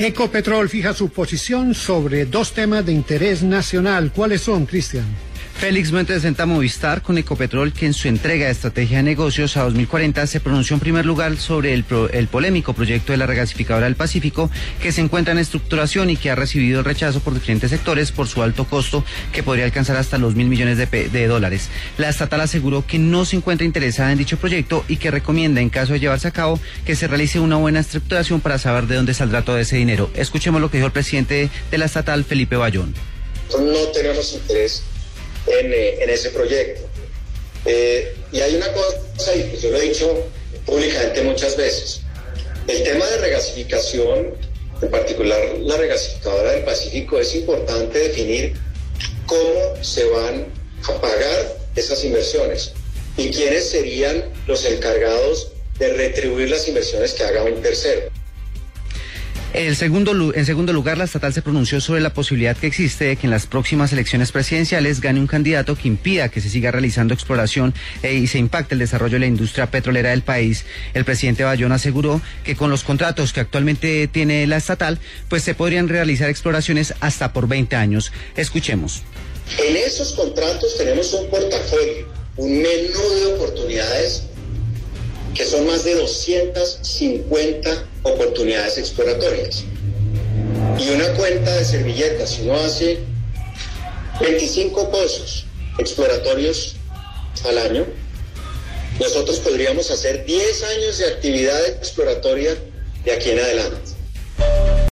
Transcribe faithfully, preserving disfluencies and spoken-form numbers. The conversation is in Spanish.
Ecopetrol fija su posición sobre dos temas de interés nacional. ¿Cuáles son, Cristian? Félix Montes presenta Movistar con Ecopetrol, que en su entrega de estrategia de negocios a dos mil cuarenta se pronunció en primer lugar sobre el, pro, el polémico proyecto de la regasificadora del Pacífico, que se encuentra en estructuración y que ha recibido el rechazo por diferentes sectores por su alto costo, que podría alcanzar hasta los mil millones de, de dólares. La estatal aseguró que no se encuentra interesada en dicho proyecto y que recomienda, en caso de llevarse a cabo, que se realice una buena estructuración para saber de dónde saldrá todo ese dinero. Escuchemos lo que dijo el presidente de la estatal, Felipe Bayón. No tenemos interés En, eh, en ese proyecto. Eh, y hay una cosa, y pues yo lo he dicho públicamente muchas veces, el tema de regasificación, en particular la regasificadora del Pacífico, es importante definir cómo se van a pagar esas inversiones y quiénes serían los encargados de retribuir las inversiones que haga un tercero. El segundo, en segundo lugar, la estatal se pronunció sobre la posibilidad que existe de que en las próximas elecciones presidenciales gane un candidato que impida que se siga realizando exploración e, y se impacte el desarrollo de la industria petrolera del país. El presidente Bayón aseguró que con los contratos que actualmente tiene la estatal, pues se podrían realizar exploraciones hasta por veinte años. Escuchemos. En esos contratos tenemos un portafolio, un menú de oportunidades que son más de doscientas cincuenta oportunidades exploratorias. Y una cuenta de servilletas, si uno hace veinticinco pozos exploratorios al año, nosotros podríamos hacer diez años de actividad exploratoria de aquí en adelante.